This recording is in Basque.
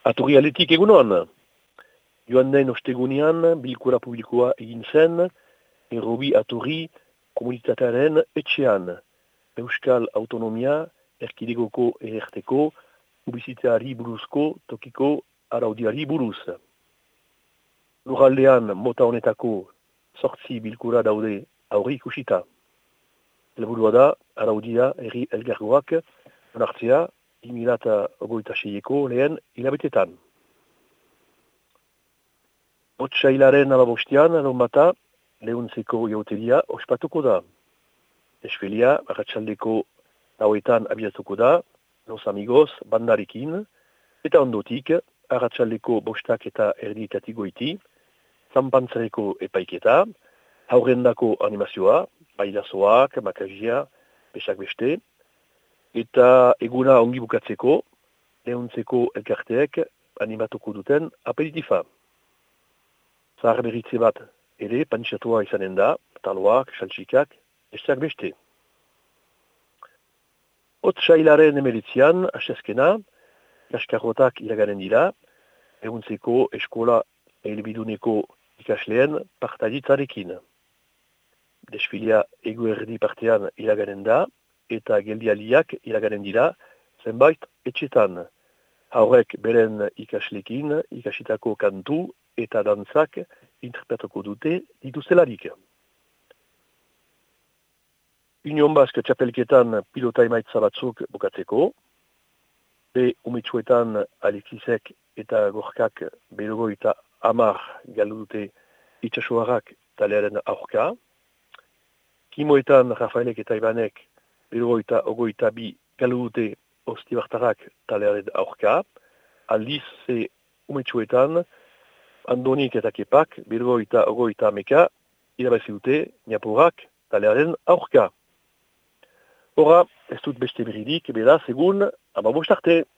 Aturri aletik egunoan, joan den ostegunean bilkura publikoa egin zen, Errobi Aturri komunitatearen etxean, Euskal Autonomia Erkidegoko ererteko publiziteari buruzko tokiko araudiari buruz. Lurraldean mota honetako 8 bilkura daude aurri ikusita. Helburua da, araudia herri elgargoak onartzea 2026ko lehen hilabetetan. Otsailaren 15 larunbata Leuntzeko jautegia ospatuko da. Desfilia arratsaldeko 9etan abiatuko da, Los Amigos bandarekin, eta ondotik arratsaldeko 5 eta erdietatik goiti, zanpantzareko epaiketa, haurrendako animazioa, bailazoak, makazia, besak beste, eta eguna ongi bukatzeko, Leuntzeko elkarteek animatuko duten aperitifa. Zahar berritze bat ere pantxatua izanen da, taloak, saltxikak, besteak beste. Otsailaren 19an, astezkena, kaskarrotak iraganen dira, Leuntzeko eskola helbiduneko ikasleen partaditzarekin. Desfilia eguerdi partean iraganen da, eta geldialiak iraganen dira, zenbait etxetan. Haurek beren ikaslekin, ikasitako kantu eta dantzak interpretatuko dute dituztelarik. Union Basque txapelketan pilota emaitza batzuk bukatzeko, umetsuetan Alexisek eta Gorkak 50 galdu dute itsasoarrak talearen aurka, kimoetan Rafaelek eta Ibanek 52 galdu dute Ostibartarak talearen aurka, aldiz umetsuetan Andonik eta Kepak 50 irabazi dute Niapurak talearen aurka. Hora, ez dut beste beridik, beraz egun, 15 arte.